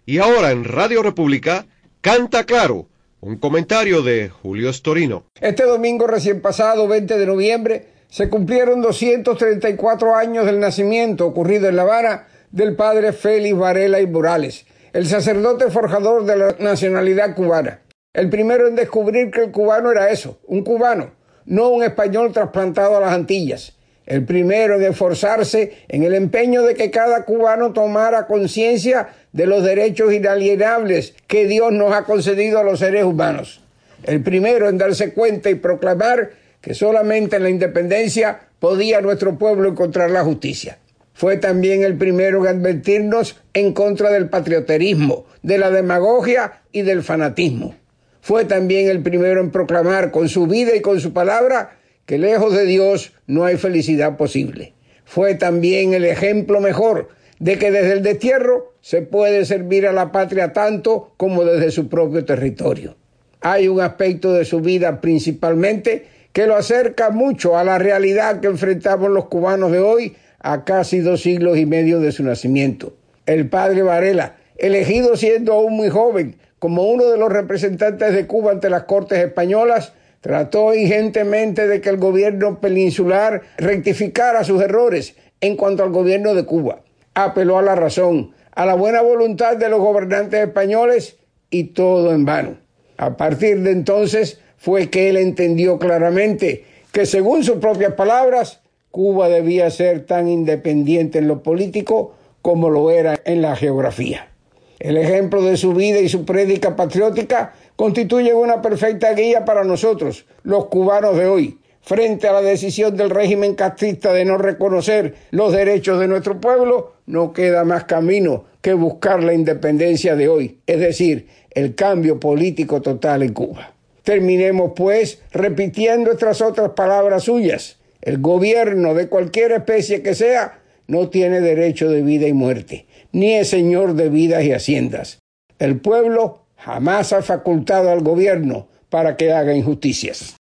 Y ahora en Radio República, Canta Claro, un comentario de Julio Storino. Este domingo recién pasado, 20 de noviembre, se cumplieron 234 años del nacimiento ocurrido en La Habana del padre Félix Varela y Morales, el sacerdote forjador de la nacionalidad cubana. El primero en descubrir que el cubano era eso, un cubano, no un español trasplantado a las Antillas. El primero en esforzarse en el empeño de que cada cubano tomara conciencia de los derechos inalienables que Dios nos ha concedido a los seres humanos. El primero en darse cuenta y proclamar que solamente en la independencia podía nuestro pueblo encontrar la justicia. Fue también el primero en advertirnos en contra del patrioterismo, de la demagogia y del fanatismo. Fue también el primero en proclamar con su vida y con su palabra que lejos de Dios no hay felicidad posible. Fue también el ejemplo mejor de que desde el destierro se puede servir a la patria tanto como desde su propio territorio. Hay un aspecto de su vida principalmente que lo acerca mucho a la realidad que enfrentamos los cubanos de hoy a casi 2 siglos y medio de su nacimiento. El padre Varela, elegido siendo aún muy joven como uno de los representantes de Cuba ante las Cortes españolas, trató ingentemente de que el gobierno peninsular rectificara sus errores en cuanto al gobierno de Cuba. Apeló a la razón, a la buena voluntad de los gobernantes españoles y todo en vano. A partir de entonces fue que él entendió claramente que, según sus propias palabras, Cuba debía ser tan independiente en lo político como lo era en la geografía. El ejemplo de su vida y su prédica patriótica constituyen una perfecta guía para nosotros, los cubanos de hoy, frente a la decisión del régimen castrista de no reconocer los derechos de nuestro pueblo. No queda más camino que buscar la independencia de hoy, es decir, el cambio político total en Cuba. Terminemos, pues, repitiendo estas otras palabras suyas. El gobierno de cualquier especie que sea no tiene derecho de vida y muerte, ni es señor de vidas y haciendas. El pueblo jamás ha facultado al gobierno para que haga injusticias.